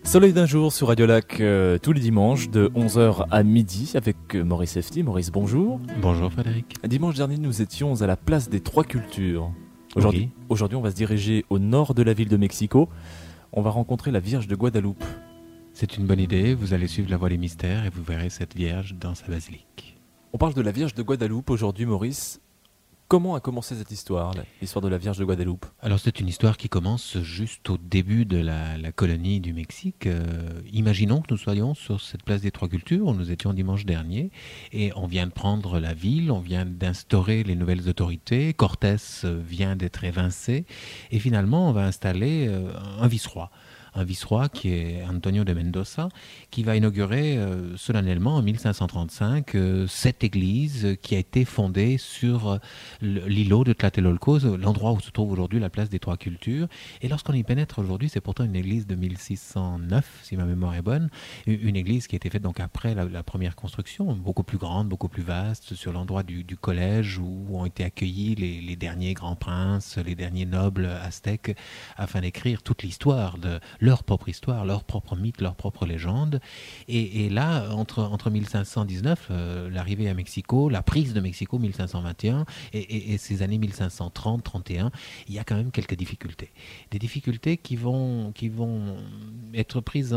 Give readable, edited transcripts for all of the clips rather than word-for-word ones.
Soleil d'un jour sur Radio Lac tous les dimanches de 11h à midi avec Maurice Efti. Maurice, bonjour. Bonjour Frédéric. Dimanche dernier, nous étions à la place des Trois Cultures. Oui. Aujourd'hui, on va se diriger au nord de la ville de Mexico. On va rencontrer la Vierge de Guadeloupe. C'est une bonne idée, vous allez suivre la voie des mystères et vous verrez cette Vierge dans sa basilique. On parle de la Vierge de Guadeloupe aujourd'hui, Maurice. Comment a commencé cette histoire, l'histoire de la Vierge de Guadeloupe ? Alors c'est une histoire qui commence juste au début de la colonie du Mexique. Imaginons que nous soyons sur cette place des Trois Cultures, où nous étions dimanche dernier, et on vient de prendre la ville, on vient d'instaurer les nouvelles autorités, Cortés vient d'être évincé, et finalement on va installer un vice-roi. Un vice-roi qui est Antonio de Mendoza, qui va inaugurer solennellement en 1535 cette église qui a été fondée sur l'îlot de Tlatelolco, l'endroit où se trouve aujourd'hui la place des Trois Cultures. Et lorsqu'on y pénètre aujourd'hui, c'est pourtant une église de 1609, si ma mémoire est bonne, une église qui a été faite donc après la première construction, beaucoup plus grande, beaucoup plus vaste, sur l'endroit du collège où ont été accueillis les derniers grands princes, les derniers nobles aztèques, afin d'écrire toute l'histoire de leur propre histoire, leur propre mythe, leur propre légende. Et là, entre 1519, l'arrivée à Mexico, la prise de Mexico 1521 et ces années 1530-31, il y a quand même quelques difficultés. Des difficultés qui vont être prises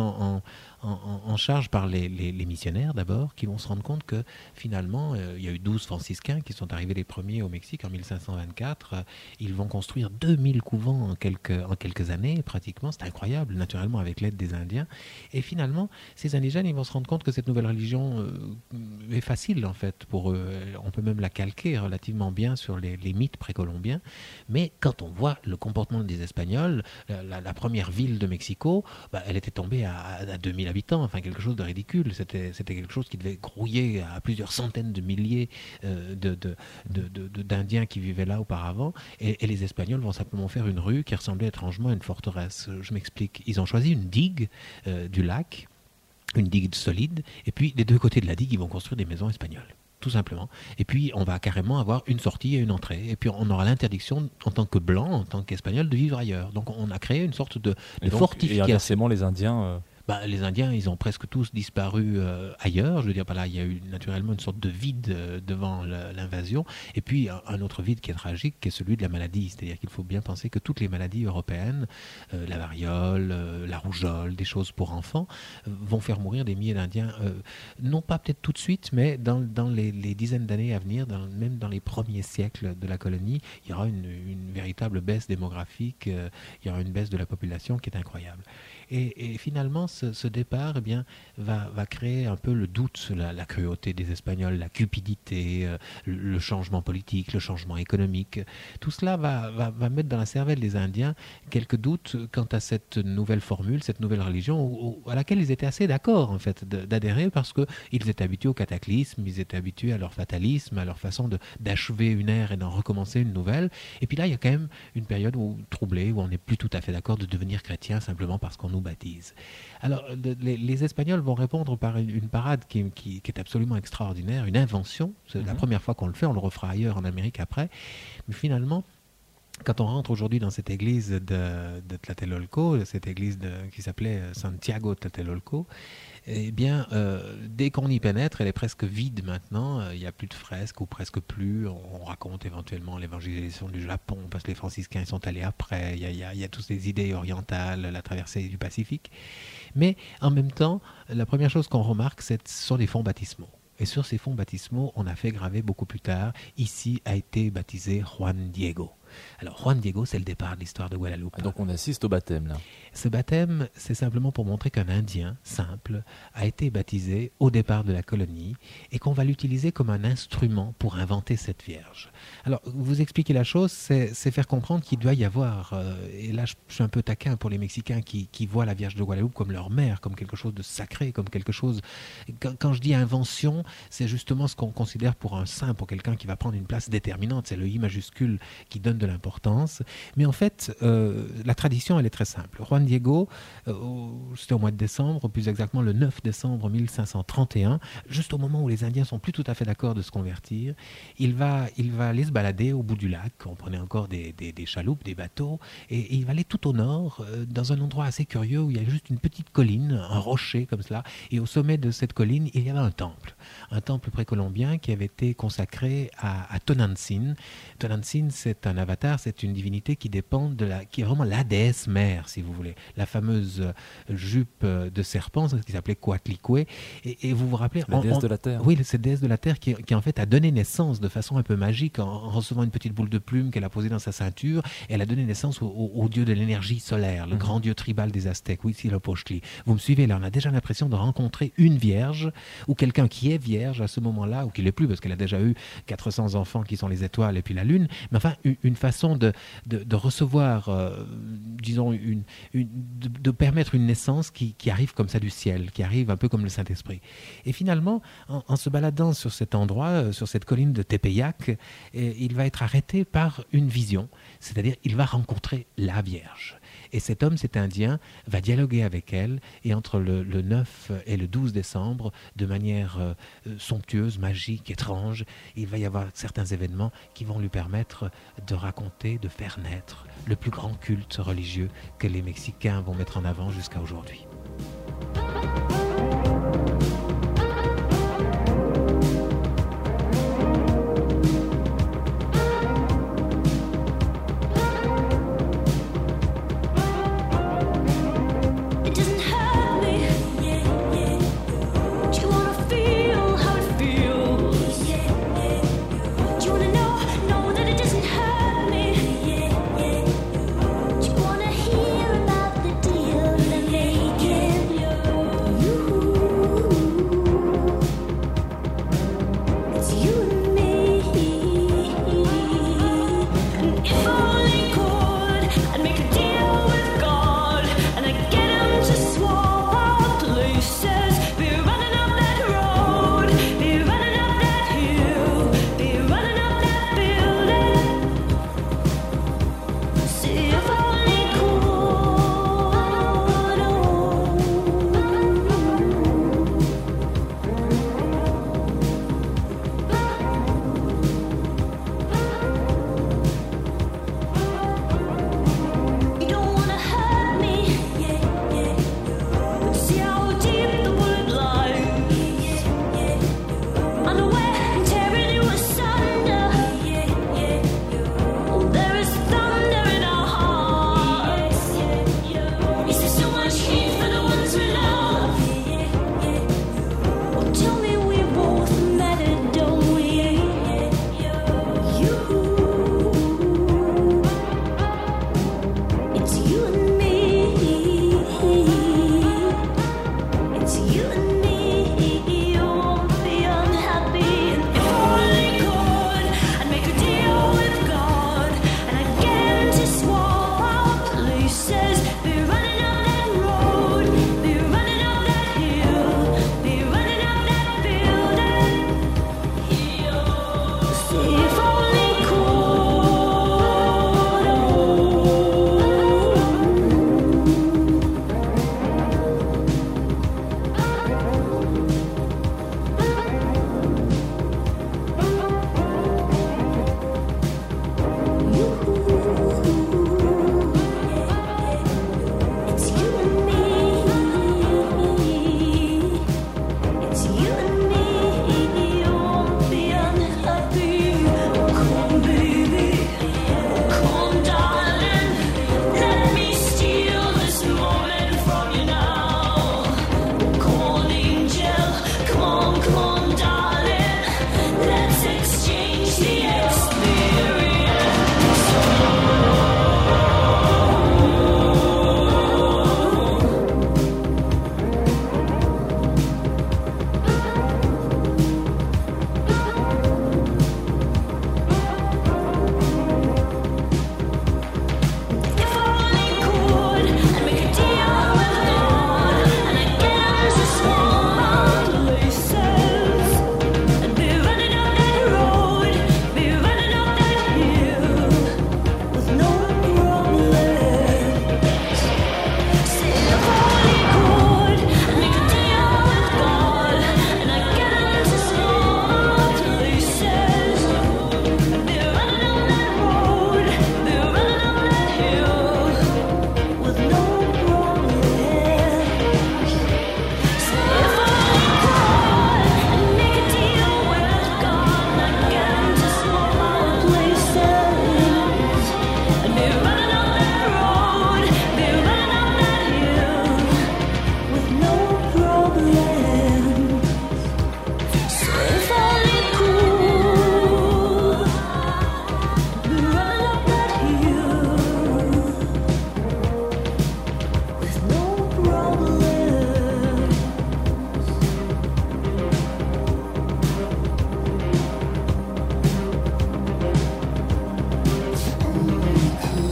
en charge par les missionnaires d'abord, qui vont se rendre compte que finalement, il y a eu 12 franciscains qui sont arrivés les premiers au Mexique en 1524. Ils vont construire 2000 couvents en quelques années, pratiquement. C'est incroyable, naturellement, avec l'aide des Indiens. Et finalement, ces indigènes, ils vont se rendre compte que cette nouvelle religion est facile, en fait, pour eux. On peut même la calquer relativement bien sur les mythes précolombiens. Mais quand on voit le comportement des Espagnols, la première ville de Mexico, elle était tombée à 2000 habitants, enfin quelque chose de ridicule. C'était quelque chose qui devait grouiller à plusieurs centaines de milliers d'Indiens qui vivaient là auparavant. Et les Espagnols vont simplement faire une rue qui ressemblait étrangement à une forteresse. Je m'explique. Ils ont choisi une digue du lac, une digue solide, et puis des deux côtés de la digue, ils vont construire des maisons espagnoles. Tout simplement. Et puis, on va carrément avoir une sortie et une entrée. Et puis, on aura l'interdiction, en tant que blanc, en tant qu'espagnol, de vivre ailleurs. Donc, on a créé une sorte de fortification. Et inversement, les Indiens... Les Indiens, ils ont presque tous disparu ailleurs. Je veux dire, il y a eu naturellement une sorte de vide devant l'invasion. Et puis, un autre vide qui est tragique, qui est celui de la maladie. C'est-à-dire qu'il faut bien penser que toutes les maladies européennes, la variole, la rougeole, des choses pour enfants, vont faire mourir des milliers d'Indiens. Non pas peut-être tout de suite, mais dans les dizaines d'années à venir, même dans les premiers siècles de la colonie, il y aura une véritable baisse démographique, il y aura une baisse de la population qui est incroyable. Et finalement, ce départ va créer un peu le doute, la cruauté des Espagnols, la cupidité, le changement politique, le changement économique. Tout cela va mettre dans la cervelle des Indiens quelques doutes quant à cette nouvelle formule, cette nouvelle religion, à laquelle ils étaient assez d'accord en fait d'adhérer, parce qu'ils étaient habitués au cataclysme, ils étaient habitués à leur fatalisme, à leur façon d'achever une ère et d'en recommencer une nouvelle. Et puis là, il y a quand même une période troublée, où on n'est plus tout à fait d'accord de devenir chrétien simplement parce qu'on nous baptise. Alors, les Espagnols vont répondre par une parade qui est absolument extraordinaire, une invention. C'est la première fois qu'on le fait, on le refera ailleurs en Amérique après. Mais finalement, quand on rentre aujourd'hui dans cette église de Tlatelolco, cette église qui s'appelait Santiago Tlatelolco, eh bien, dès qu'on y pénètre, elle est presque vide maintenant. Il n'y a plus de fresques, ou presque plus. On raconte éventuellement l'évangélisation du Japon, parce que les franciscains ils sont allés après. Il y a toutes ces idées orientales, la traversée du Pacifique. Mais en même temps, la première chose qu'on remarque, ce sont les fonds baptismaux. Et sur ces fonds baptismaux, on a fait graver beaucoup plus tard, ici a été baptisé Juan Diego. Alors, Juan Diego, c'est le départ de l'histoire de Guadeloupe. Donc, on assiste au baptême, là. Ce baptême, c'est simplement pour montrer qu'un Indien simple a été baptisé au départ de la colonie et qu'on va l'utiliser comme un instrument pour inventer cette Vierge. Alors, vous expliquer la chose, c'est faire comprendre qu'il doit y avoir, et là je suis un peu taquin pour les Mexicains qui voient la Vierge de Guadeloupe comme leur mère, comme quelque chose de sacré, comme quelque chose... Quand je dis invention, c'est justement ce qu'on considère pour un saint, pour quelqu'un qui va prendre une place déterminante. C'est le I majuscule qui donne de l'importance. Mais en fait, la tradition, elle est très simple. Juan Diego, c'était au mois de décembre, plus exactement le 9 décembre 1531, juste au moment où les Indiens sont plus tout à fait d'accord de se convertir, il va aller se balader au bout du lac. On prenait encore des chaloupes, des bateaux, et il va aller tout au nord, dans un endroit assez curieux où il y a juste une petite colline, un rocher comme cela, et au sommet de cette colline, il y avait un temple précolombien qui avait été consacré à Tonantzin. Tonantzin, c'est un avatar, c'est une divinité qui dépend qui est vraiment la déesse mère, si vous voulez, la fameuse jupe de serpent, ce qui s'appelait Coatlicue, et vous vous rappelez... La déesse de la terre. Oui, cette déesse de la terre qui en fait a donné naissance de façon un peu magique en recevant une petite boule de plume qu'elle a posée dans sa ceinture, et elle a donné naissance au dieu de l'énergie solaire, le grand dieu tribal des Aztèques, Huitzilopochtli. Vous me suivez là, on a déjà l'impression de rencontrer une vierge, ou quelqu'un qui est vierge à ce moment-là, ou qui l'est plus, parce qu'elle a déjà eu 400 enfants qui sont les étoiles et puis la lune, mais enfin une façon de recevoir, disons, de permettre une naissance qui arrive comme ça du ciel, qui arrive un peu comme le Saint-Esprit. Et finalement, en se baladant sur cet endroit, sur cette colline de Tepeyac, il va être arrêté par une vision, c'est-à-dire il va rencontrer la Vierge. Et cet homme, cet Indien, va dialoguer avec elle, et entre le 9 et le 12 décembre, de manière somptueuse, magique, étrange, il va y avoir certains événements qui vont lui permettre de raconter, de faire naître le plus grand culte religieux que les Mexicains vont mettre en avant jusqu'à aujourd'hui. Make it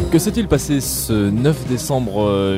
Que s'est-il passé ce 9 décembre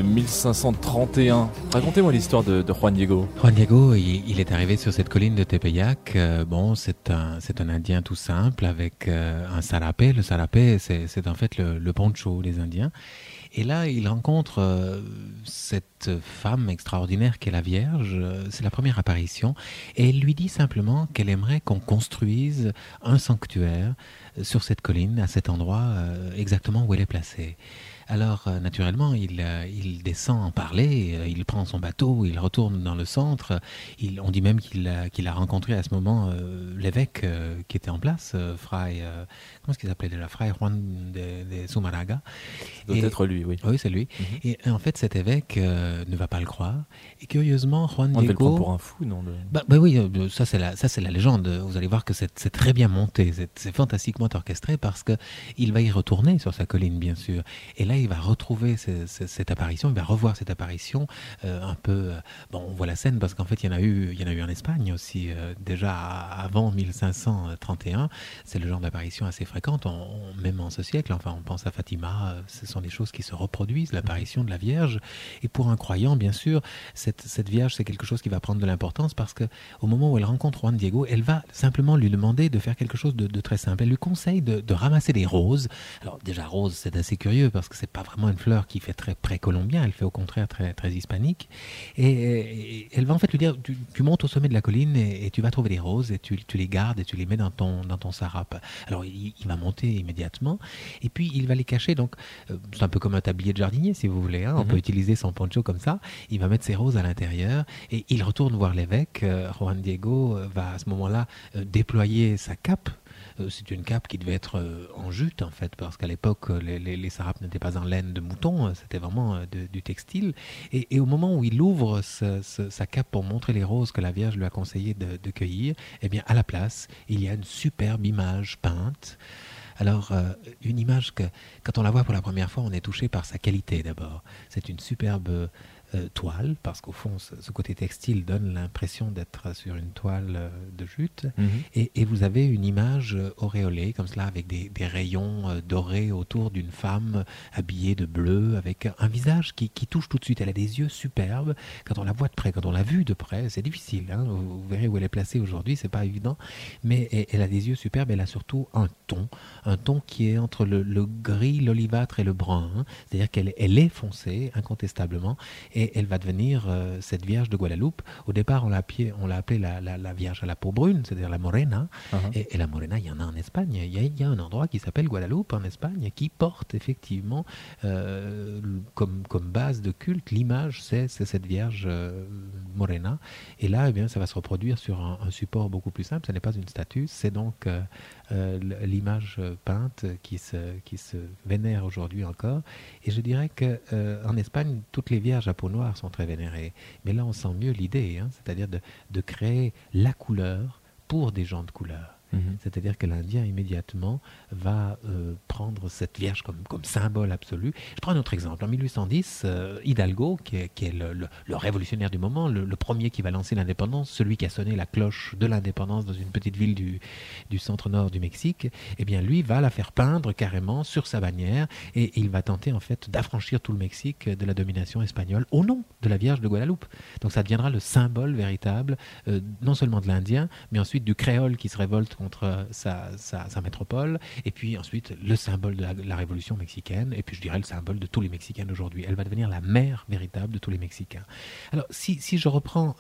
1531? Racontez-moi l'histoire de Juan Diego. Juan Diego, il est arrivé sur cette colline de Tepeyac. C'est un Indien tout simple avec un sarapé. Le sarapé, c'est en fait le poncho des Indiens. Et là, il rencontre cette femme extraordinaire qu'est la Vierge. C'est la première apparition. Et elle lui dit simplement qu'elle aimerait qu'on construise un sanctuaire sur cette colline, à cet endroit exactement où elle est placée. Alors, naturellement, il descend en parler, il prend son bateau, il retourne dans le centre. On dit même qu'il a rencontré à ce moment l'évêque qui était en place, Fray, comment est-ce qu'il s'appelait déjà? Fray Juan de Zumárraga. Ça doit être lui, oui. Oui, c'est lui. Et en fait, cet évêque ne va pas le croire. Et curieusement, Juan On devait le Diego... prendre pour un fou, non? Oui, ça c'est la légende. Vous allez voir que c'est très bien monté, c'est fantastiquement orchestré parce qu'il va y retourner sur sa colline, bien sûr. Et là, il va retrouver cette apparition, il va revoir cette apparition un peu... on voit la scène parce qu'en fait, il y en a eu en Espagne aussi, déjà avant 1531. C'est le genre d'apparition assez fréquente, même en ce siècle. Enfin, on pense à Fatima, ce sont des choses qui se reproduisent, l'apparition de la Vierge. Et pour un croyant, bien sûr, cette Vierge, c'est quelque chose qui va prendre de l'importance parce qu'au moment où elle rencontre Juan Diego, elle va simplement lui demander de faire quelque chose de très simple. Elle lui conseille de ramasser des roses. Alors déjà, rose, c'est assez curieux parce que c'est pas vraiment une fleur qui fait très précolombien, elle fait au contraire très, très hispanique. Et elle va en fait lui dire, tu montes au sommet de la colline et tu vas trouver des roses et tu les gardes et tu les mets dans ton sarape. Alors il va monter immédiatement et puis il va les cacher. Donc c'est un peu comme un tablier de jardinier si vous voulez. On peut utiliser son poncho comme ça. Il va mettre ses roses à l'intérieur et il retourne voir l'évêque. Juan Diego va à ce moment-là déployer sa cape. C'est une cape qui devait être en jute en fait, parce qu'à l'époque les sarapes n'étaient pas en laine de mouton, c'était vraiment du textile. Et au moment où il ouvre sa cape pour montrer les roses que la Vierge lui a conseillé de cueillir, eh bien à la place, il y a une superbe image peinte. Alors, une image que, quand on la voit pour la première fois, on est touché par sa qualité d'abord. C'est une superbe toile, parce qu'au fond, ce côté textile donne l'impression d'être sur une toile de jute. Et vous avez une image auréolée, comme cela, avec des rayons dorés autour d'une femme habillée de bleu, avec un visage qui touche tout de suite. Elle a des yeux superbes. Quand on la voit de près, quand on l'a vue de près, c'est difficile. Hein, vous verrez où elle est placée aujourd'hui, c'est pas évident. Mais elle a des yeux superbes. Elle a surtout un ton qui est entre le gris, l'olivâtre et le brun. Hein. C'est-à-dire qu'elle est foncée, incontestablement. Et elle va devenir cette Vierge de Guadeloupe. Au départ, on l'a appelée la Vierge à la peau brune, c'est-à-dire la Morena. Et la Morena, il y en a en Espagne. Il y a un endroit qui s'appelle Guadeloupe en Espagne qui porte effectivement comme base de culte, l'image, c'est cette Vierge Morena. Et là, eh bien, ça va se reproduire sur un support beaucoup plus simple. Ce n'est pas une statue, c'est donc l'image peinte qui se vénère aujourd'hui encore. Et je dirais qu'en Espagne, toutes les Vierges à peau noire sont très vénérées. Mais là, on sent mieux l'idée, hein, c'est-à-dire de créer la couleur pour des gens de couleur. C'est-à-dire que l'Indien, immédiatement, va prendre cette Vierge comme symbole absolu. Je prends un autre exemple. En 1810, Hidalgo, qui est le révolutionnaire du moment, le premier qui va lancer l'indépendance, celui qui a sonné la cloche de l'indépendance dans une petite ville du centre-nord du Mexique, eh bien, lui va la faire peindre carrément sur sa bannière et il va tenter, en fait, d'affranchir tout le Mexique de la domination espagnole au nom de la Vierge de Guadeloupe. Donc, ça deviendra le symbole véritable, non seulement de l'Indien, mais ensuite du créole qui se révolte contre sa métropole, et puis ensuite le symbole de la révolution mexicaine, et puis je dirais le symbole de tous les Mexicains d'aujourd'hui. Elle va devenir la mère véritable de tous les Mexicains. Alors si je reprends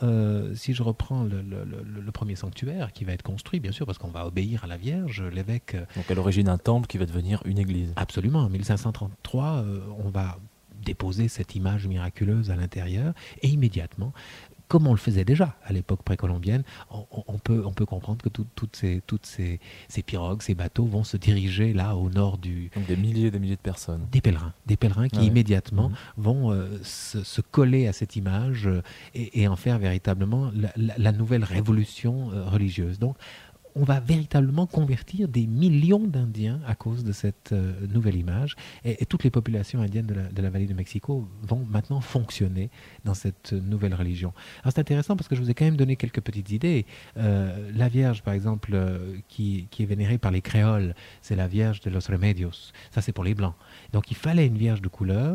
le premier sanctuaire qui va être construit, bien sûr, parce qu'on va obéir à la Vierge, l'évêque... Donc à l'origine un temple qui va devenir une église. Absolument, en 1533, on va déposer cette image miraculeuse à l'intérieur, et immédiatement, comme on le faisait déjà à l'époque précolombienne, on peut comprendre que toutes ces pirogues, ces bateaux vont se diriger là au nord du... Donc des milliers de personnes. Des pèlerins qui immédiatement vont se coller à cette image et en faire véritablement la nouvelle révolution religieuse. Donc on va véritablement convertir des millions d'Indiens à cause de cette nouvelle image. Et toutes les populations indiennes de la vallée de Mexico vont maintenant fonctionner dans cette nouvelle religion. Alors c'est intéressant parce que je vous ai quand même donné quelques petites idées. La Vierge, par exemple, qui est vénérée par les créoles, c'est la Vierge de los Remedios. Ça, c'est pour les Blancs. Donc il fallait une Vierge de couleur.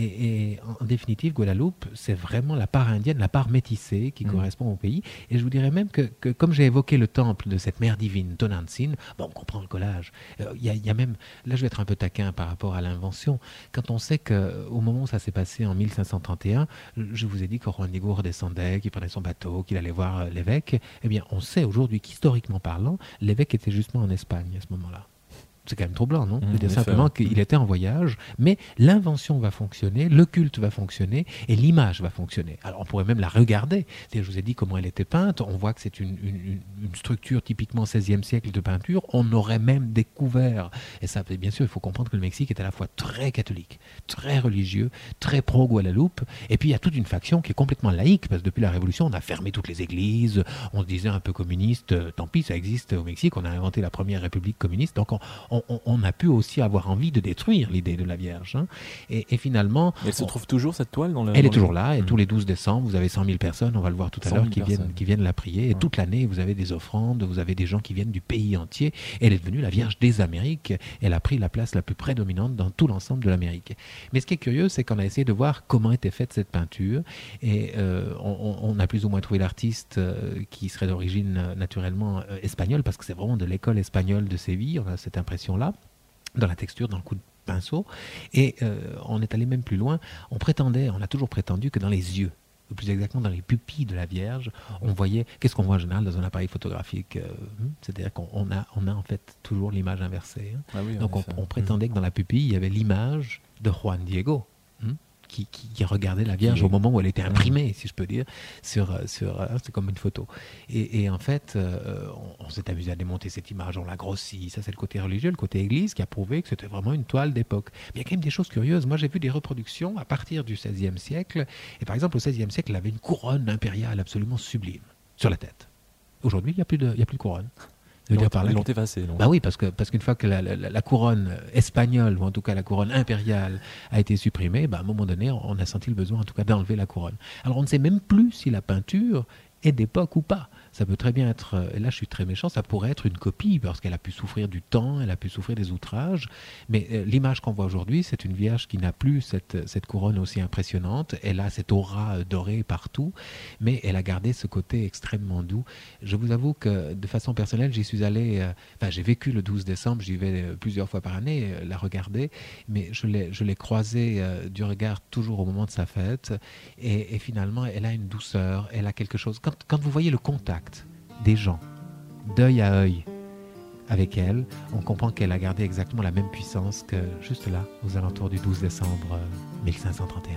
Et en définitive, Guadeloupe, c'est vraiment la part indienne, la part métissée qui correspond au pays. Et je vous dirais même que comme j'ai évoqué le temple de cette mère divine, Tonantzin, on comprend le collage. Il y a même, là je vais être un peu taquin par rapport à l'invention, quand on sait qu'au moment où ça s'est passé en 1531, je vous ai dit que Juan Diego redescendait, qu'il prenait son bateau, qu'il allait voir l'évêque, eh bien on sait aujourd'hui qu'historiquement parlant, l'évêque était justement en Espagne à ce moment-là. C'est quand même troublant, non? Je veux dire simplement qu'il était en voyage, mais l'invention va fonctionner, le culte va fonctionner et l'image va fonctionner. Alors on pourrait même la regarder. C'est-à-dire, je vous ai dit comment elle était peinte. On voit que c'est une structure typiquement 16e siècle de peinture. On aurait même découvert, et ça, bien sûr, il faut comprendre que le Mexique est à la fois très catholique, très religieux, très pro-Guadeloupe, et puis il y a toute une faction qui est complètement laïque, parce que depuis la Révolution, on a fermé toutes les églises, on se disait un peu communiste, tant pis, ça existe au Mexique, on a inventé la première république communiste, donc on a pu aussi avoir envie de détruire l'idée de la Vierge. Hein. Et finalement... Elle se trouve toujours, cette toile dans Elle est toujours là, et tous les 12 décembre, vous avez 100 000 personnes, on va le voir tout à l'heure, qui viennent la prier. Et toute l'année, vous avez des offrandes, vous avez des gens qui viennent du pays entier. Elle est devenue la Vierge des Amériques. Elle a pris la place la plus prédominante dans tout l'ensemble de l'Amérique. Mais ce qui est curieux, c'est qu'on a essayé de voir comment était faite cette peinture. Et on a plus ou moins trouvé l'artiste qui serait d'origine naturellement espagnole, parce que c'est vraiment de l'école espagnole de Séville, on a cette impression-là, dans la texture, dans le coup de pinceau. Et on est allé même plus loin. On a toujours prétendu que dans les yeux, ou plus exactement dans les pupilles de la Vierge, on voyait, qu'est-ce qu'on voit en général dans un appareil photographique, c'est-à-dire qu'on a en fait toujours l'image inversée. Hein. Ah oui, donc on prétendait que dans la pupille, il y avait l'image de Juan Diego, qui regardait la Vierge au moment où elle était imprimée, si je peux dire, c'est comme une photo. Et en fait, on s'est amusé à démonter cette image, on l'a grossi. Ça, c'est le côté religieux, le côté église, qui a prouvé que c'était vraiment une toile d'époque. Mais il y a quand même des choses curieuses. Moi, j'ai vu des reproductions à partir du XVIe siècle. Et par exemple, au XVIe siècle, elle avait une couronne impériale absolument sublime sur la tête. Aujourd'hui, il n'y a plus de couronne. Ils l'ont effacé. Bah oui, parce qu'une fois que la couronne espagnole, ou en tout cas la couronne impériale, a été supprimée, à un moment donné, on a senti le besoin en tout cas d'enlever la couronne. Alors on ne sait même plus si la peinture est d'époque ou pas. Ça peut très bien être, et là je suis très méchant, ça pourrait être une copie, parce qu'elle a pu souffrir du temps, elle a pu souffrir des outrages, mais l'image qu'on voit aujourd'hui, c'est une Vierge qui n'a plus cette couronne aussi impressionnante, elle a cette aura dorée partout, mais elle a gardé ce côté extrêmement doux. Je vous avoue que de façon personnelle, j'y suis allé, j'ai vécu le 12 décembre, j'y vais plusieurs fois par année, la regarder, mais je l'ai croisée du regard toujours au moment de sa fête, et finalement elle a une douceur, elle a quelque chose, quand vous voyez le contact des gens, d'œil à œil avec elle, on comprend qu'elle a gardé exactement la même puissance que juste là, aux alentours du 12 décembre 1531.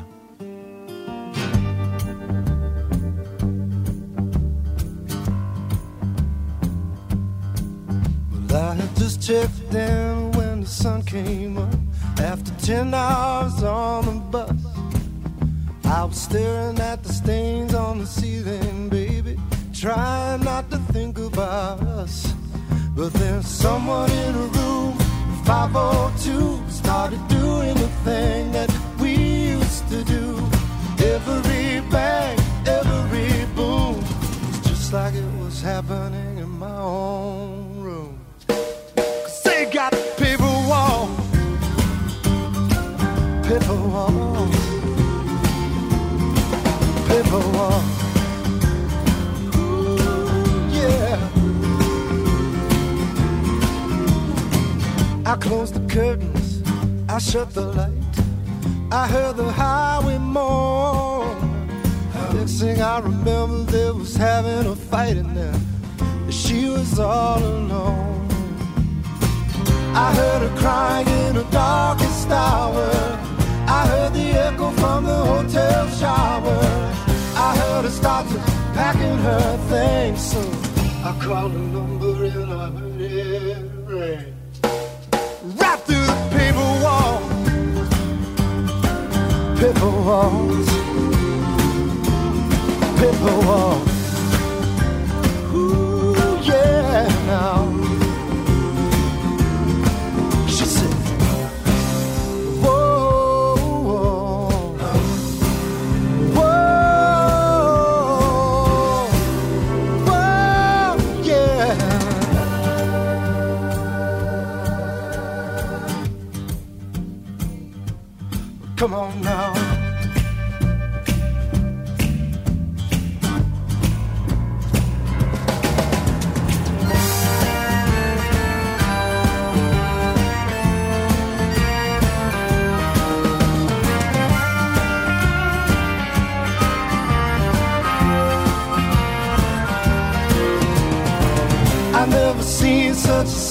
Well, I had just checked in when the sun came up after 10 hours on the bus. I was staring at the stains on the ceiling, baby, trying not to think about us. But then someone in a room, 502, started doing the thing that we used to do. Every bang, every boom, it's just like it was happening in my own room. 'Cause they got paper walls, paper walls, paper walls. I closed the curtains, I shut the light, I heard the highway moan. Next thing I remember, they was having a fight in there. She was all alone. I heard her crying in the darkest hour. I heard the echo from the hotel shower. I heard her start to packing her things, so I called a number and I heard it ring. Right through the paper wall, paper walls, paper walls. Ooh, yeah, now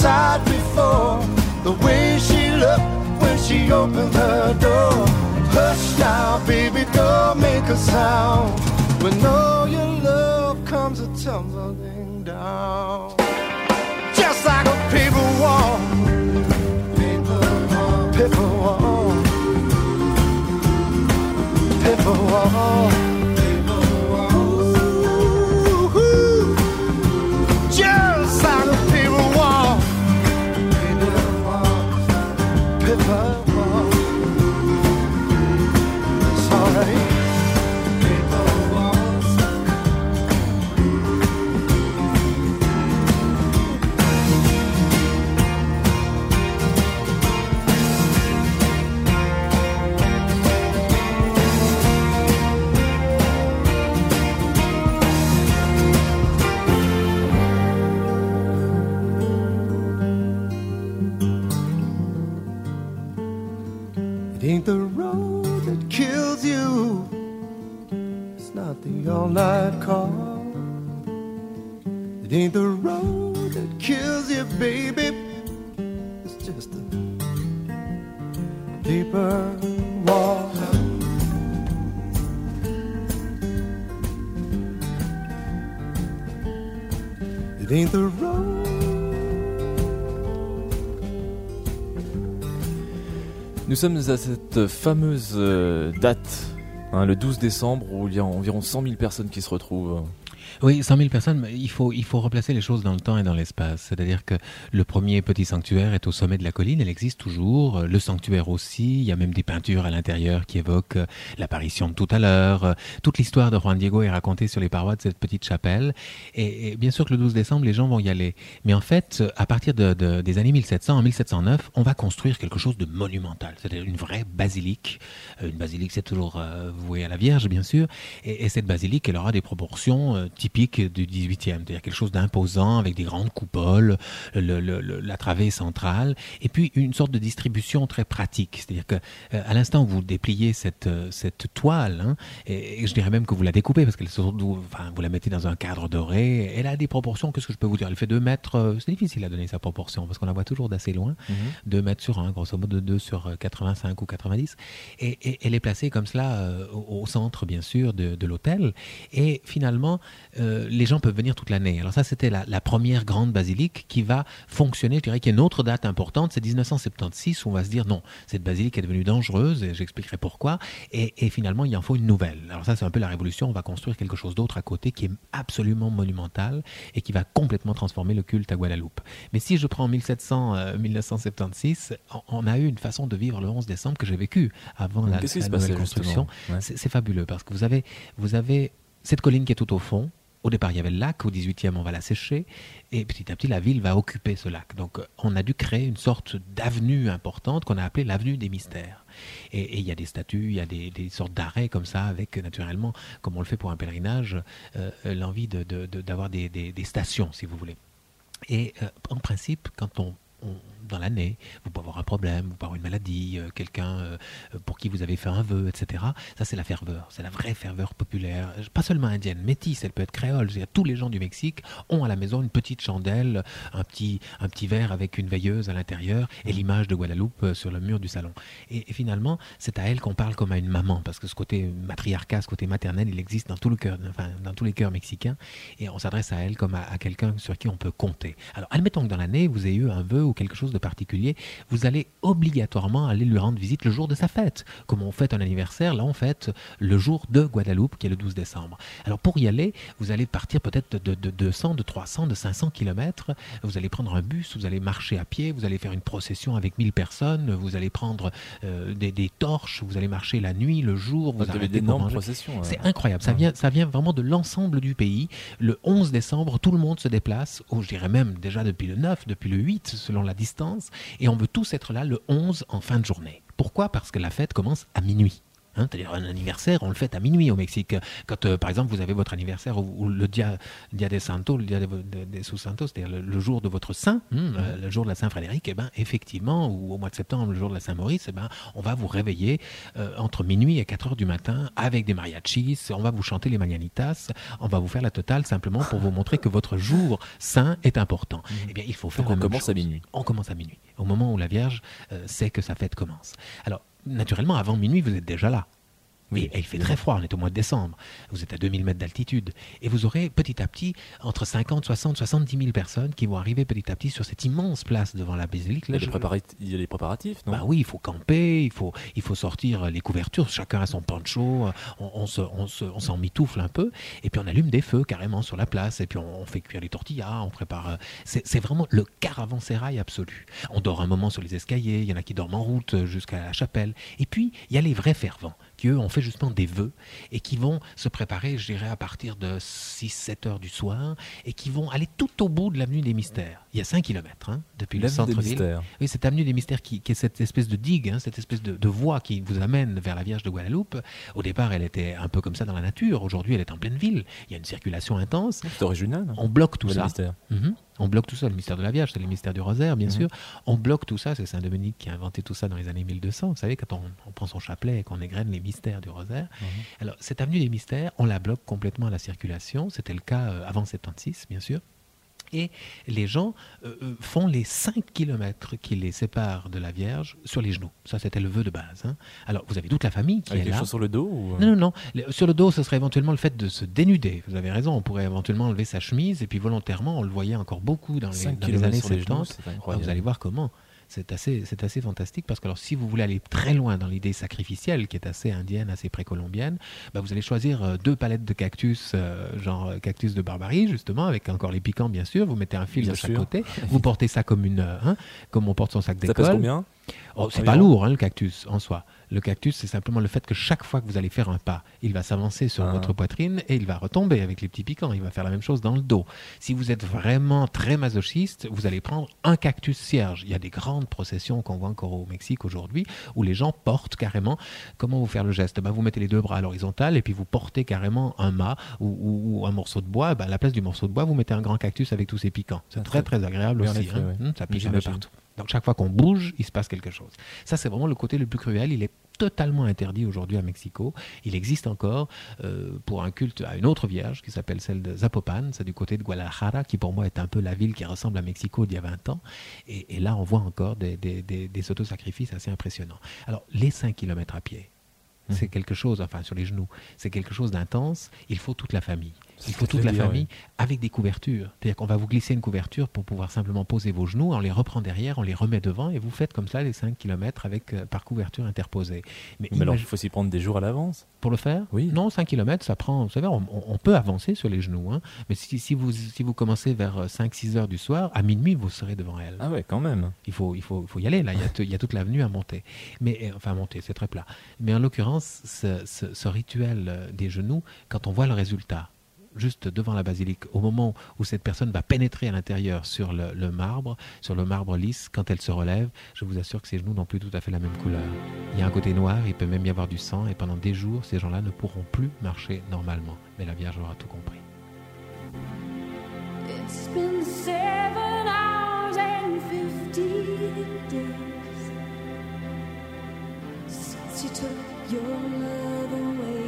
sight before. The way she looked when she opened her door. Hush now, baby, don't make a sound. When all your love comes a tumbling down. Just like a paper wall. Paper wall. Paper wall. Ain't the road that kills you. It's not the all-night call. It ain't the road that kills you, baby. It's just a paper wall. It ain't the road. Nous sommes à cette fameuse date, le 12 décembre, où il y a environ 100 000 personnes qui se retrouvent. Oui, 100 000 personnes, mais il faut replacer les choses dans le temps et dans l'espace. C'est-à-dire que le premier petit sanctuaire est au sommet de la colline, elle existe toujours. Le sanctuaire aussi, il y a même des peintures à l'intérieur qui évoquent l'apparition de tout à l'heure. Toute l'histoire de Juan Diego est racontée sur les parois de cette petite chapelle. Et bien sûr que le 12 décembre, les gens vont y aller. Mais en fait, à partir des années 1700, en 1709, on va construire quelque chose de monumental. C'est-à-dire une vraie basilique. Une basilique, c'est toujours voué à la Vierge, bien sûr. Et cette basilique, elle aura des proportions typique du 18e, c'est-à-dire quelque chose d'imposant avec des grandes coupoles, la travée centrale, et puis une sorte de distribution très pratique. C'est-à-dire que à l'instant où vous dépliez cette toile, et je dirais même que vous la découpez parce qu'elle vous la mettez dans un cadre doré, elle a des proportions, qu'est-ce que je peux vous dire, elle fait 2 mètres, c'est difficile à donner sa proportion parce qu'on la voit toujours d'assez loin, 2 mètres sur 1, grosso modo 2 sur 85 ou 90, et elle est placée comme cela au centre bien sûr de l'hôtel, et finalement les gens peuvent venir toute l'année. Alors ça, c'était la première grande basilique qui va fonctionner. Je dirais qu'il y a une autre date importante, c'est 1976, où on va se dire non, cette basilique est devenue dangereuse, et j'expliquerai pourquoi, et finalement, il en faut une nouvelle. Alors ça, c'est un peu la révolution, on va construire quelque chose d'autre à côté qui est absolument monumental et qui va complètement transformer le culte à Guadeloupe. Mais si je prends 1976, on a eu une façon de vivre le 11 décembre que j'ai vécu avant la nouvelle construction. Ouais. C'est fabuleux, parce que vous avez cette colline qui est tout au fond. Au départ, il y avait le lac. Au 18e, on va l'assécher. Et petit à petit, la ville va occuper ce lac. Donc, on a dû créer une sorte d'avenue importante qu'on a appelée l'avenue des mystères. Et il y a des statues, il y a des sortes d'arrêts comme ça, avec naturellement, comme on le fait pour un pèlerinage, l'envie d'avoir des stations, si vous voulez. Et en principe, quand dans l'année, vous pouvez avoir un problème, vous pouvez avoir une maladie, quelqu'un pour qui vous avez fait un vœu, etc. Ça, c'est la ferveur, c'est la vraie ferveur populaire, pas seulement indienne, métisse, elle peut être créole. Tous les gens du Mexique ont à la maison une petite chandelle, un petit verre avec une veilleuse à l'intérieur et l'image de Guadeloupe sur le mur du salon. Et finalement, c'est à elle qu'on parle comme à une maman, parce que ce côté matriarcat, ce côté maternel, il existe dans tous les cœurs mexicains, et on s'adresse à elle comme à quelqu'un sur qui on peut compter. Alors, admettons que dans l'année, vous ayez eu un vœu ou quelque chose de particulier, vous allez obligatoirement aller lui rendre visite le jour de sa fête. Comme on fête un anniversaire, là on fête le jour de Guadeloupe, qui est le 12 décembre. Alors pour y aller, vous allez partir peut-être de 200, de 300, de 500 kilomètres, vous allez prendre un bus, vous allez marcher à pied, vous allez faire une procession avec 1000 personnes, vous allez prendre des torches, vous allez marcher la nuit, le jour, vous avez d'énormes processions. C'est incroyable, ça vient vraiment de l'ensemble du pays. Le 11 décembre, tout le monde se déplace, je dirais même déjà depuis le 9, depuis le 8, selon la distance, et on veut tous être là le 11 en fin de journée. Pourquoi ? Parce que la fête commence à minuit. C'est-à-dire un anniversaire, on le fête à minuit au Mexique. Quand, par exemple, vous avez votre anniversaire ou le dia de Santo, le dia de sus Santos, c'est-à-dire le jour de votre saint, le jour de la Saint-Frédéric, effectivement, ou au mois de septembre, le jour de la Saint-Maurice, on va vous réveiller entre minuit et 4 heures du matin avec des mariachis, on va vous chanter les mañanitas, on va vous faire la totale simplement pour vous montrer que votre jour saint est important. Eh bien, il faut faire Donc on commence à minuit. On commence à minuit, au moment où la Vierge sait que sa fête commence. Alors, naturellement, avant minuit, vous êtes déjà là. Oui, et il fait très froid, on est au mois de décembre. Vous êtes à 2000 mètres d'altitude. Et vous aurez petit à petit entre 50, 60, 70 000 personnes qui vont arriver petit à petit sur cette immense place devant la basilique. Là, il y a les préparatifs, non? Bah oui, il faut camper, il faut sortir les couvertures, chacun a son poncho, on s'en mitoufle un peu, et puis on allume des feux carrément sur la place, et puis on fait cuire les tortillas, on prépare... C'est vraiment le caravansérail absolu. On dort un moment sur les escaliers, il y en a qui dorment en route jusqu'à la chapelle, et puis il y a les vrais fervents, qui eux ont fait justement des vœux et qui vont se préparer, je dirais, à partir de 6-7 heures du soir et qui vont aller tout au bout de l'avenue des Mystères. Il y a 5 km depuis le centre-ville. Oui, cette avenue des Mystères qui est cette espèce de digue, cette espèce de voie qui vous amène vers la Vierge de Guadeloupe. Au départ, elle était un peu comme ça dans la nature. Aujourd'hui, elle est en pleine ville. Il y a une circulation intense. C'est original. On bloque tout ça. On bloque tout ça, le mystère de la Vierge, c'est le mystère du rosaire, bien sûr. On bloque tout ça, c'est Saint-Dominique qui a inventé tout ça dans les années 1200. Vous savez, quand on prend son chapelet et qu'on égrène les mystères du rosaire. Alors, cette avenue des Mystères, on la bloque complètement à la circulation. C'était le cas avant 76, bien sûr. Et les gens font les 5 kilomètres qui les séparent de la Vierge sur les genoux. Ça, c'était le vœu de base. Alors, vous avez toute la famille qui est là. Avec des choses sur le dos ou... Non. Sur le dos, ce serait éventuellement le fait de se dénuder. Vous avez raison, on pourrait éventuellement enlever sa chemise. Et puis, volontairement, on le voyait encore beaucoup dans les années 70. Vous allez voir comment. C'est assez fantastique parce que alors, si vous voulez aller très loin dans l'idée sacrificielle qui est assez indienne, assez précolombienne, vous allez choisir 2 palettes de cactus, genre cactus de Barbarie justement, avec encore les piquants bien sûr. Vous mettez un fil de chaque côté. Vous portez ça comme comme on porte son sac d'école. Ça pèse combien ? C'est pas lourd le cactus en soi. Le cactus, c'est simplement le fait que chaque fois que vous allez faire un pas, il va s'avancer sur votre poitrine et il va retomber avec les petits piquants. Il va faire la même chose dans le dos. Si vous êtes vraiment très masochiste, vous allez prendre un cactus cierge. Il y a des grandes processions qu'on voit encore au Mexique aujourd'hui où les gens portent carrément. Comment vous faire le geste ? Vous mettez les 2 bras à l'horizontale et puis vous portez carrément un mât ou un morceau de bois. À la place du morceau de bois, vous mettez un grand cactus avec tous ses piquants. C'est très très agréable aussi. Ça pique un peu partout. Donc chaque fois qu'on bouge, il se passe quelque chose. Ça, c'est vraiment le côté le plus cruel. Il est totalement interdit aujourd'hui à Mexico. Il existe encore pour un culte à une autre vierge qui s'appelle celle de Zapopan. C'est du côté de Guadalajara, qui pour moi est un peu la ville qui ressemble à Mexico d'il y a 20 ans. Et là, on voit encore des autosacrifices assez impressionnants. Alors, les 5 kilomètres à pied, c'est quelque chose, enfin sur les genoux, c'est quelque chose d'intense. Il faut toute la famille. Il faut toute la famille avec des couvertures. C'est-à-dire qu'on va vous glisser une couverture pour pouvoir simplement poser vos genoux, on les reprend derrière, on les remet devant et vous faites comme ça les 5 km par couverture interposée. Mais alors, il faut s'y prendre des jours à l'avance. Pour le faire ? Oui. Non, 5 km, ça prend... Vous savez, on peut avancer sur les genoux. Mais si vous commencez vers 5-6 heures du soir, à minuit, vous serez devant elle. Ah ouais, quand même. Il faut y aller, là. Il y a toute l'avenue à monter. Monter, c'est très plat. Mais en l'occurrence, ce rituel des genoux, quand on voit le résultat, juste devant la basilique, au moment où cette personne va pénétrer à l'intérieur sur le marbre lisse, quand elle se relève, je vous assure que ses genoux n'ont plus tout à fait la même couleur. Il y a un côté noir, il peut même y avoir du sang, et pendant des jours, ces gens-là ne pourront plus marcher normalement. Mais la Vierge aura tout compris. It's been 7 hours and 50 days since you took your love away.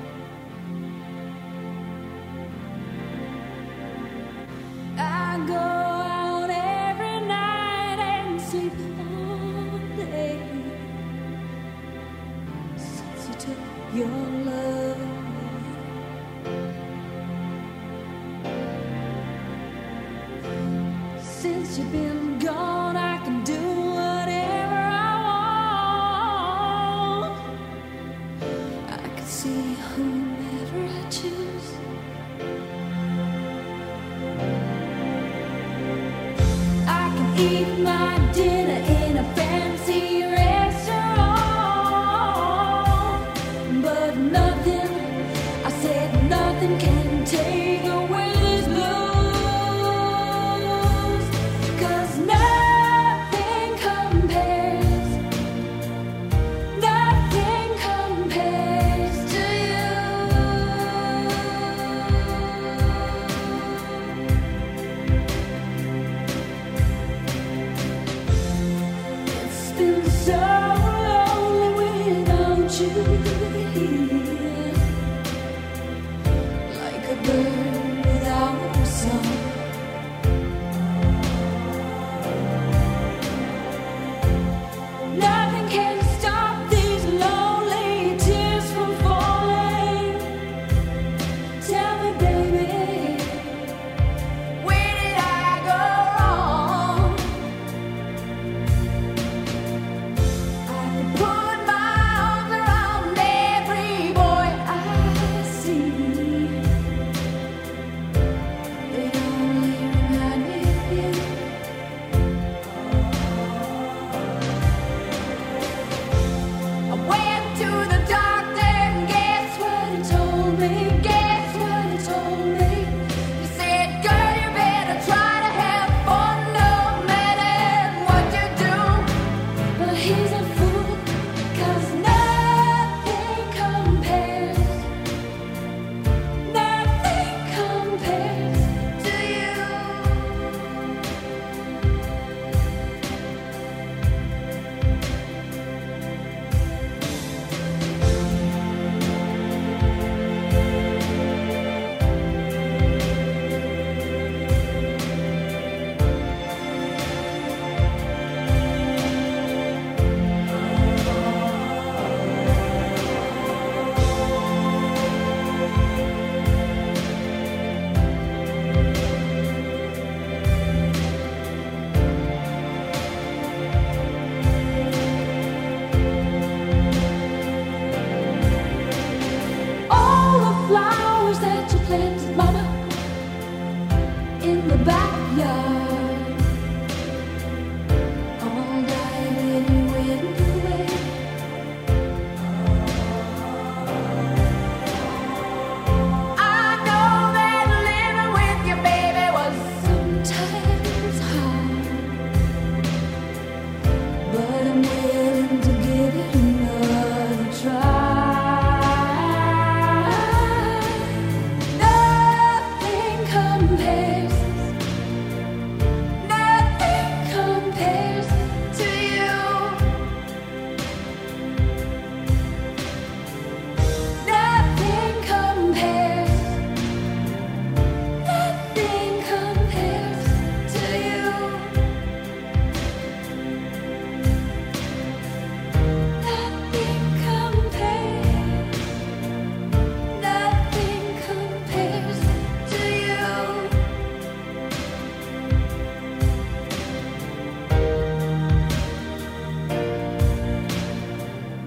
I go out every night and sleep all day since you took your love away. Since you've been gone, I can do whatever I want. I can see whomever I choose. Eat my dinner in a fancy restaurant, but nothing, I said nothing can take away this blues, 'cause nothing compares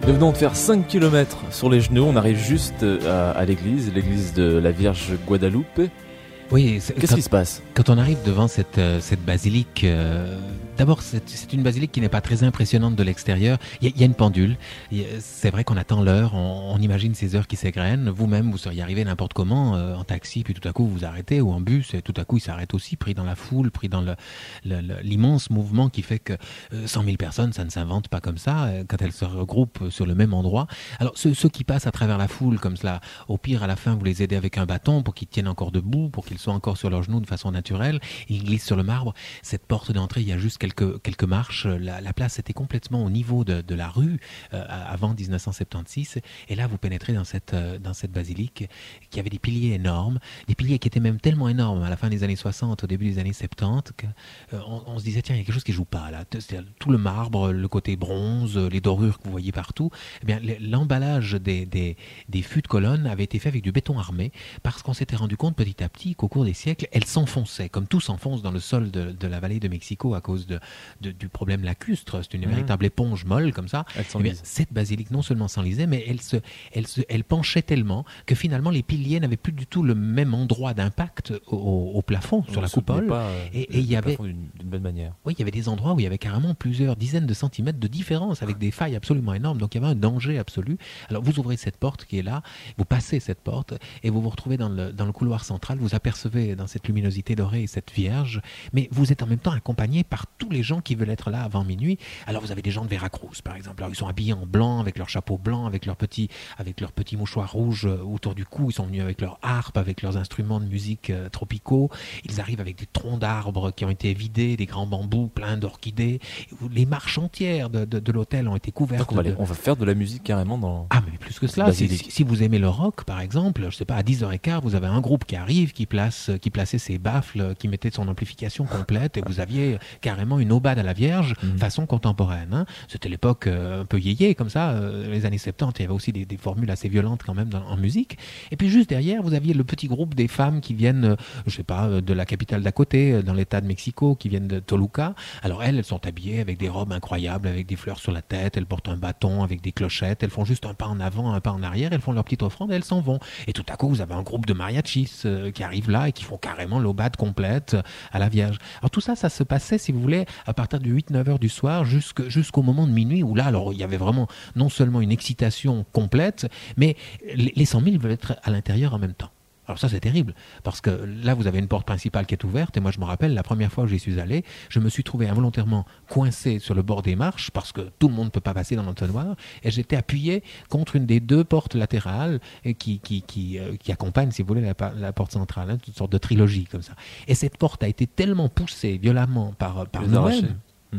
Nous venons de faire 5 km sur les genoux, on arrive juste à l'église de la Vierge Guadalupe. Oui, Qu'est-ce qui se passe? Quand on arrive devant cette basilique, d'abord c'est une basilique qui n'est pas très impressionnante de l'extérieur. Il y a une pendule. C'est vrai qu'on attend l'heure, on imagine ces heures qui s'égrènent. Vous-même, vous seriez arrivé n'importe comment en taxi, puis tout à coup vous vous arrêtez, ou en bus, et tout à coup il s'arrête aussi, pris dans la foule, pris dans l'immense mouvement qui fait que 100 000 personnes, ça ne s'invente pas comme ça, quand elles se regroupent sur le même endroit. Alors ceux qui passent à travers la foule comme cela, au pire à la fin vous les aidez avec un bâton pour qu'ils tiennent encore debout, pour qu'ils soient encore sur leurs genoux de façon naturelle. Ils glissent sur le marbre. Cette porte d'entrée, il y a juste quelques marches. La place était complètement au niveau de la rue avant 1976. Et là, vous pénétrez dans cette basilique qui avait des piliers énormes, des piliers qui étaient même tellement énormes à la fin des années 60, au début des années 70, qu'on se disait, tiens, il y a quelque chose qui joue pas là. C'est-à-dire, tout le marbre, le côté bronze, les dorures que vous voyez partout. Eh bien, l'emballage des fûts de colonnes avait été fait avec du béton armé parce qu'on s'était rendu compte petit à petit qu'au cours des siècles, elles s'enfonçaient, comme tout s'enfonce dans le sol de la vallée de Mexico à cause du problème lacustre. C'est une véritable éponge molle comme ça. Eh bien, cette basilique non seulement s'enlisait, mais elle penchait tellement que finalement les piliers n'avaient plus du tout le même endroit d'impact au plafond, sur la coupole. Et il y avait d'une bonne manière. Oui, il y avait des endroits où il y avait carrément plusieurs dizaines de centimètres de différence, avec des failles absolument énormes. Donc il y avait un danger absolu. Alors vous ouvrez cette porte qui est là, vous passez cette porte et vous vous retrouvez dans le couloir central. Vous apercevez dans cette luminosité dorée cette Vierge, mais vous êtes en même temps accompagné par tous les gens qui veulent être là avant minuit. Alors vous avez des gens de Veracruz, par exemple. Alors, ils sont habillés en blanc, avec leur chapeau blanc, avec leurs petits mouchoirs rouges autour du cou. Ils sont venus avec leur harpe, avec leurs instruments de musique tropicaux. Ils arrivent avec des troncs d'arbres qui ont été vidés, des grands bambous pleins d'orchidées. Les marches entières de l'hôtel ont été couvertes. Donc on va faire de la musique carrément dans... Ah, mais plus que cela. Si vous aimez le rock, par exemple, je sais pas, à 10h15, vous avez un groupe qui arrive, qui plaçait ses baffles, qui mettait son amplification complète, et vous aviez carrément une aubade à la Vierge, façon contemporaine. Hein. C'était l'époque un peu yéyé, comme ça, les années 70, il y avait aussi des formules assez violentes quand même en musique. Et puis juste derrière, vous aviez le petit groupe des femmes qui viennent, je sais pas, de la capitale d'à côté, dans l'état de Mexico, qui viennent de Toluca. Alors elles sont habillées avec des robes incroyables, avec des fleurs sur la tête, elles portent un bâton avec des clochettes, elles font juste un pas en avant, un pas en arrière, elles font leur petite offrande et elles s'en vont. Et tout à coup, vous avez un groupe de mariachis qui arrivent là et qui font carrément l'aubade complète à la Vierge. Alors tout ça, ça se passait, si vous voulez, à partir de 8-9 heures du soir jusqu'au moment de minuit où là, alors il y avait vraiment non seulement une excitation complète, mais les 100 000 veulent être à l'intérieur en même temps. Alors ça, c'est terrible, parce que là, vous avez une porte principale qui est ouverte, et moi, je me rappelle, la première fois où j'y suis allé, je me suis trouvé involontairement coincé sur le bord des marches, parce que tout le monde ne peut pas passer dans l'entonnoir, et j'étais appuyé contre une des deux portes latérales qui accompagnent, si vous voulez, la porte centrale, hein, toute sorte de trilogie comme ça. Et cette porte a été tellement poussée violemment par nous-mêmes.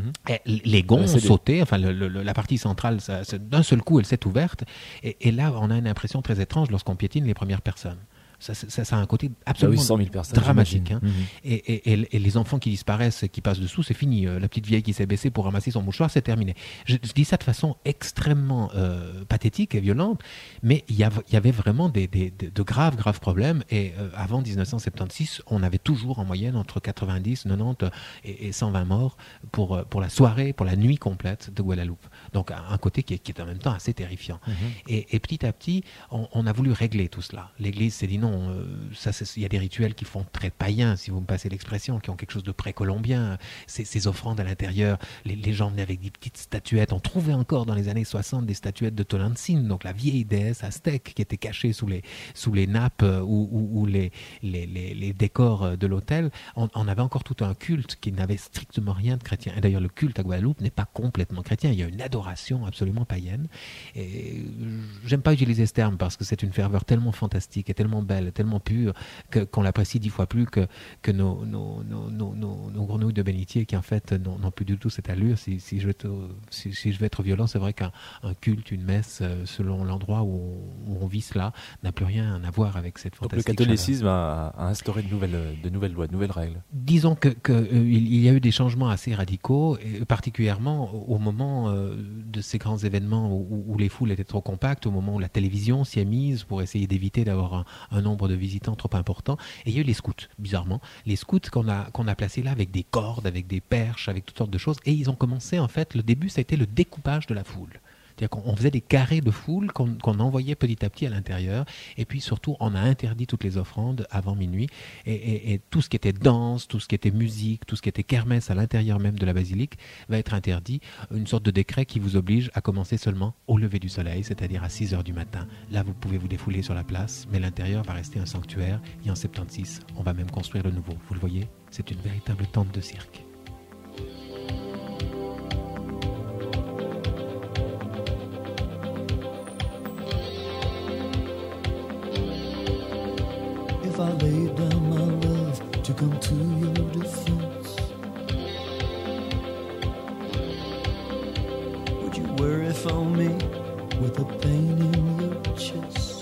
Les gonds ont sauté, enfin la partie centrale, d'un seul coup, elle s'est ouverte, et là, on a une impression très étrange lorsqu'on piétine les premières personnes. Ça a un côté absolument 100 000 personnes, dramatique. Hein. Et les enfants qui disparaissent, qui passent dessous, c'est fini. La petite vieille qui s'est baissée pour ramasser son mouchoir, c'est terminé. Je dis ça de façon extrêmement pathétique et violente, mais il y avait vraiment de graves problèmes. Et avant 1976, on avait toujours en moyenne entre 90, 90 et 120 morts pour la soirée, pour la nuit complète de Guadeloupe. Donc un côté qui est en même temps assez terrifiant. Et petit à petit, on a voulu régler tout cela. L'Église s'est dit non, il y a des rituels qui font très païens, si vous me passez l'expression, qui ont quelque chose de précolombien. Ces offrandes à l'intérieur, les gens venaient avec des petites statuettes. On trouvait encore dans les années 60 des statuettes de Tonantzin, donc la vieille déesse aztèque qui était cachée sous les nappes ou les décors de l'hôtel. On avait encore tout un culte qui n'avait strictement rien de chrétien. Et d'ailleurs, le culte à Guadeloupe n'est pas complètement chrétien. Il y a une adoration absolument païenne. Et j'aime pas utiliser ce terme parce que c'est une ferveur tellement fantastique et tellement belle, tellement pure, qu'on l'apprécie 10 fois plus que nos grenouilles de bénitier qui en fait n'ont plus du tout cette allure. Si je vais être violent, c'est vrai qu'un culte, une messe, selon l'endroit où on vit cela, n'a plus rien à voir avec cette fantastique. Donc le catholicisme a instauré de nouvelles lois, de nouvelles règles. Disons qu'il y a eu des changements assez radicaux, et particulièrement au moment de ces grands événements où les foules étaient trop compactes, au moment où la télévision s'y est mise pour essayer d'éviter d'avoir un nombre de visitants trop important. Et il y a eu les scouts, bizarrement. Les scouts qu'on a placés là avec des cordes, avec des perches, avec toutes sortes de choses. Et ils ont commencé, en fait, le début, ça a été le découpage de la foule. C'est-à-dire qu'on faisait des carrés de foule qu'on envoyait petit à petit à l'intérieur. Et puis surtout, on a interdit toutes les offrandes avant minuit. Et tout ce qui était danse, tout ce qui était musique, tout ce qui était kermesse à l'intérieur même de la basilique va être interdit. Une sorte de décret qui vous oblige à commencer seulement au lever du soleil, c'est-à-dire à 6 heures du matin. Là, vous pouvez vous défouler sur la place, mais l'intérieur va rester un sanctuaire. Et en 76, on va même construire le nouveau. Vous le voyez, c'est une véritable tente de cirque. If I laid down my love to come to your defense, would you worry for me with a pain in your chest?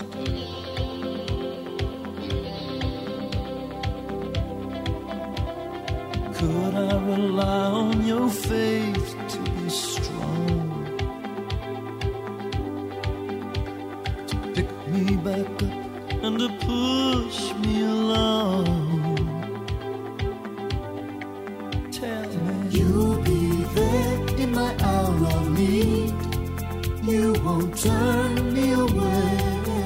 Could I rely on your faith to be strong, to pick me back up and to push me along? Tell me you'll be there in my hour of need. You won't turn me away.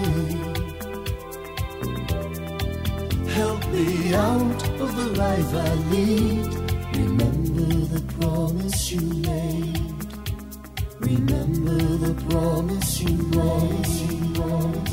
Help me out of the life I lead. Remember the promise you made. Remember the promise you made.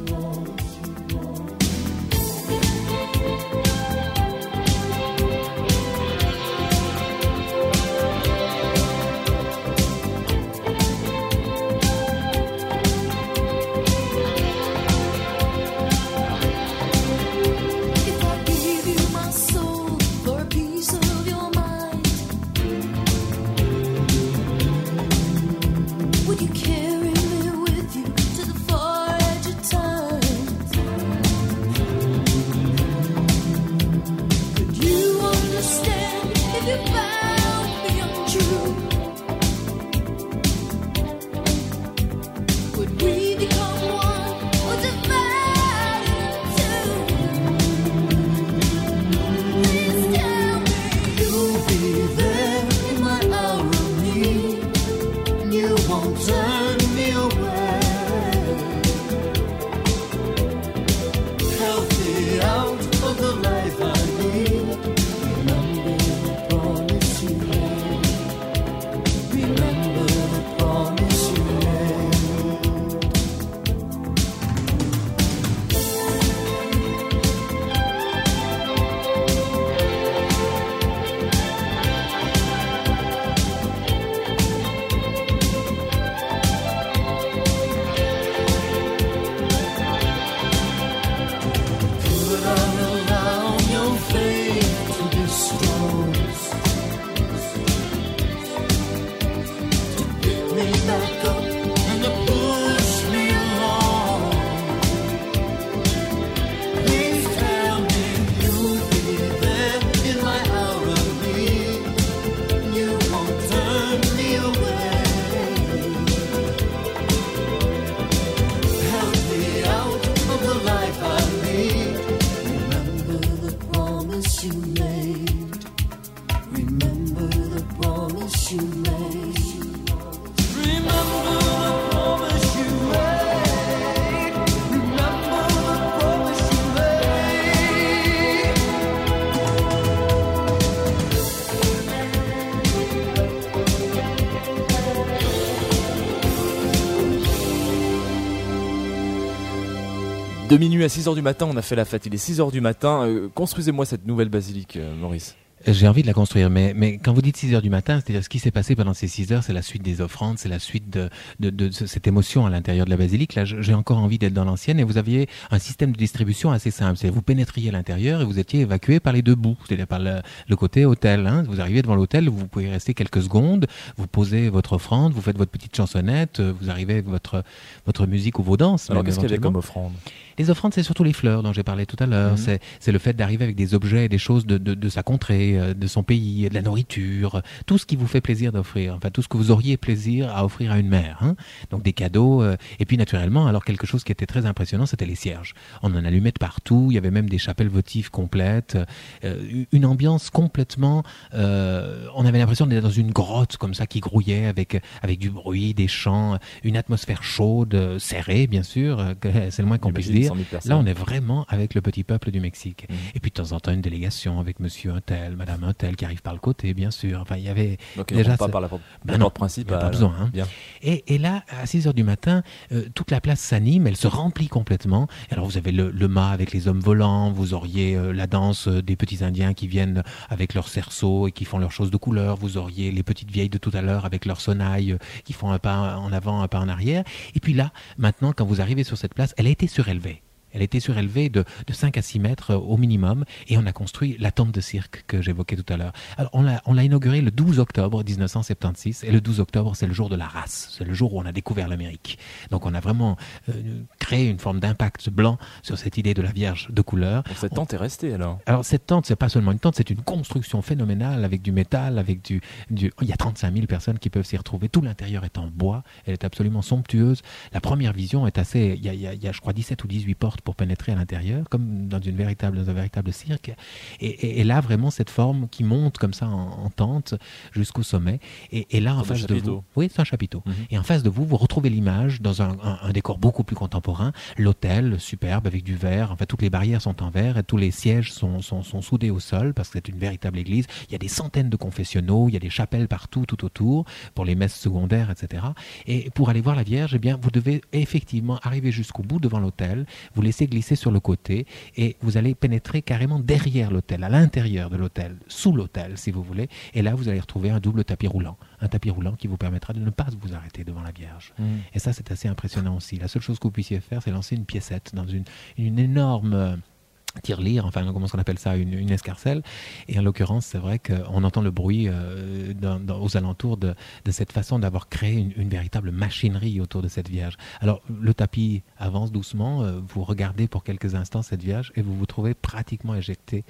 De minuit à 6h du matin, on a fait la fête. Il est 6h du matin. Construisez-moi cette nouvelle basilique, Maurice. J'ai envie de la construire, mais quand vous dites 6 heures du matin, c'est-à-dire ce qui s'est passé pendant ces 6 heures, c'est la suite des offrandes, c'est la suite de cette émotion à l'intérieur de la basilique. Là, j'ai encore envie d'être dans l'ancienne, et vous aviez un système de distribution assez simple. C'est-à-dire vous pénétriez à l'intérieur et vous étiez évacué par les deux bouts, c'est-à-dire par le côté hôtel. Hein. Vous arrivez devant l'hôtel, vous pouvez rester quelques secondes, vous posez votre offrande, vous faites votre petite chansonnette, vous arrivez avec votre musique ou vos danses. Alors qu'est-ce qu'il y avait comme offrande ? Les offrandes, c'est surtout les fleurs dont j'ai parlé tout à l'heure. C'est le fait d'arriver avec des objets, des choses de sa contrée, de son pays, de la nourriture, tout ce qui vous fait plaisir d'offrir, enfin tout ce que vous auriez plaisir à offrir à une mère. Hein. Donc des cadeaux, et puis naturellement, alors quelque chose qui était très impressionnant, c'était les cierges. On en allumait de partout, il y avait même des chapelles votives complètes, une ambiance complètement... on avait l'impression d'être dans une grotte comme ça qui grouillait avec du bruit, des chants, une atmosphère chaude, serrée bien sûr, c'est le moins qu'on puisse dire. Là, on est vraiment avec le petit peuple du Mexique. Et puis de temps en temps, une délégation avec monsieur un tel, madame un tel qui arrive par le côté, bien sûr. Enfin, il y avait donc, déjà... pas par la porte principale. Pas besoin. Hein. Bien. Et là, à 6h du matin, toute la place s'anime, elle se remplit complètement. Alors vous avez le mât avec les hommes volants, vous auriez la danse des petits Indiens qui viennent avec leurs cerceaux et qui font leurs choses de couleur, vous auriez les petites vieilles de tout à l'heure avec leurs sonnailles qui font un pas en avant, un pas en arrière. Et puis là, maintenant, quand vous arrivez sur cette place, elle a été surélevée. Elle était surélevée de 5 à 6 mètres au minimum et on a construit la tente de cirque que j'évoquais tout à l'heure. Alors on l'a inaugurée le 12 octobre 1976 et le 12 octobre c'est le jour de la race, c'est le jour où on a découvert l'Amérique. Donc on a vraiment créé une forme d'impact blanc sur cette idée de la Vierge de couleur. Donc cette tente est restée alors ? Alors cette tente, c'est pas seulement une tente, c'est une construction phénoménale avec du métal, avec il y a 35 000 personnes qui peuvent s'y retrouver. Tout l'intérieur est en bois, elle est absolument somptueuse. La première vision est assez, il y a je crois 17 ou 18 portes pour pénétrer à l'intérieur, comme dans un véritable cirque. Et là, vraiment, cette forme qui monte comme ça en tente jusqu'au sommet. Et là, en face de vous... Oui, c'est un chapiteau. Et en face de vous, vous retrouvez l'image dans un décor beaucoup plus contemporain. L'hôtel, superbe, avec du verre. Enfin, toutes les barrières sont en verre et tous les sièges sont soudés au sol parce que c'est une véritable église. Il y a des centaines de confessionnaux, il y a des chapelles partout, tout autour, pour les messes secondaires, etc. Et pour aller voir la Vierge, eh bien, vous devez effectivement arriver jusqu'au bout devant l'hôtel, vous laissez glisser sur le côté et vous allez pénétrer carrément derrière l'hôtel, à l'intérieur de l'hôtel, sous l'hôtel si vous voulez, et là vous allez retrouver un double tapis roulant, un tapis roulant qui vous permettra de ne pas vous arrêter devant la Vierge. Et ça c'est assez impressionnant aussi. La seule chose que vous puissiez faire, c'est lancer une piécette dans une énorme... tirelire, enfin comment on appelle ça, une escarcelle, et en l'occurrence c'est vrai qu'on entend le bruit aux alentours de cette façon d'avoir créé une véritable machinerie autour de cette Vierge. Alors le tapis avance doucement, vous regardez pour quelques instants cette Vierge et vous vous trouvez pratiquement éjecté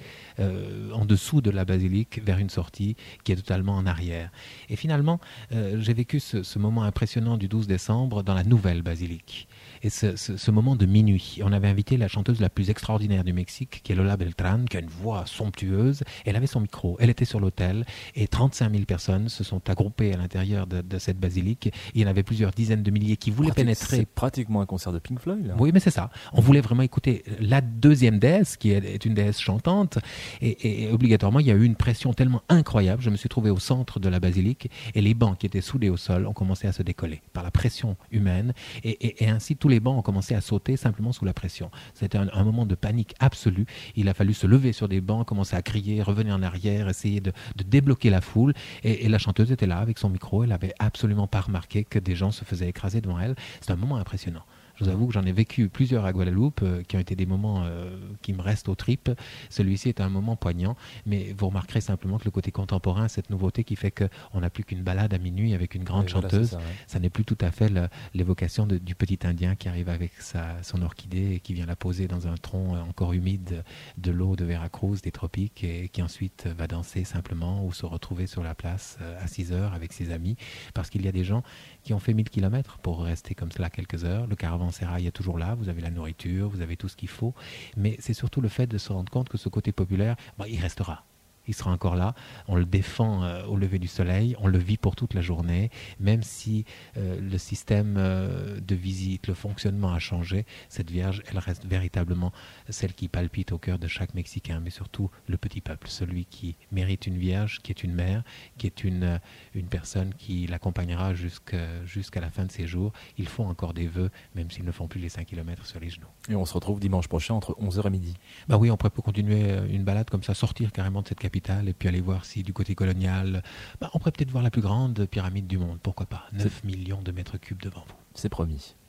en dessous de la basilique vers une sortie qui est totalement en arrière. Et finalement j'ai vécu ce moment impressionnant du 12 décembre dans la nouvelle basilique. Et ce moment de minuit, on avait invité la chanteuse la plus extraordinaire du Mexique, qui est Lola Beltrán, qui a une voix somptueuse. Elle avait son micro, elle était sur l'autel, et 35 000 personnes se sont agroupées à l'intérieur de cette basilique. Il y en avait plusieurs dizaines de milliers qui voulaient pénétrer. C'est pratiquement un concert de Pink Floyd, là. Oui, mais c'est ça. On voulait vraiment écouter la deuxième déesse, qui est une déesse chantante, et obligatoirement, il y a eu une pression tellement incroyable. Je me suis trouvé au centre de la basilique, et les bancs qui étaient soudés au sol ont commencé à se décoller par la pression humaine, et ainsi tous les bancs ont commencé à sauter simplement sous la pression. C'était un moment de panique absolue. Il a fallu se lever sur des bancs, commencer à crier, revenir en arrière, essayer de débloquer la foule. Et la chanteuse était là avec son micro. Elle n'avait absolument pas remarqué que des gens se faisaient écraser devant elle. C'est un moment impressionnant. Je vous avoue que j'en ai vécu plusieurs à Guadeloupe qui ont été des moments qui me restent aux tripes. Celui-ci est un moment poignant, mais vous remarquerez simplement que le côté contemporain, cette nouveauté qui fait qu'on n'a plus qu'une balade à minuit avec une grande chanteuse, voilà, ça n'est plus tout à fait l'évocation du petit Indien qui arrive avec son orchidée et qui vient la poser dans un tronc encore humide de l'eau de Veracruz, des tropiques, et qui ensuite va danser simplement ou se retrouver sur la place à 6 heures avec ses amis, parce qu'il y a des gens qui ont fait 1000 km pour rester comme cela quelques heures. Le caravansérail est toujours là, vous avez la nourriture, vous avez tout ce qu'il faut, mais c'est surtout le fait de se rendre compte que ce côté populaire, il restera. Il sera encore là, on le défend au lever du soleil, on le vit pour toute la journée, même si le système de visite, le fonctionnement a changé, cette Vierge, elle reste véritablement celle qui palpite au cœur de chaque Mexicain, mais surtout le petit peuple, celui qui mérite une Vierge, qui est une mère, qui est une personne qui l'accompagnera jusqu'à la fin de ses jours. Ils font encore des vœux, même s'ils ne font plus les 5 km sur les genoux. Et on se retrouve dimanche prochain entre 11h et midi. Bah oui, on pourrait continuer une balade comme ça, sortir carrément de cette capitale et puis aller voir si du côté colonial, on pourrait peut-être voir la plus grande pyramide du monde, pourquoi pas, 9 millions de mètres cubes devant vous. C'est promis.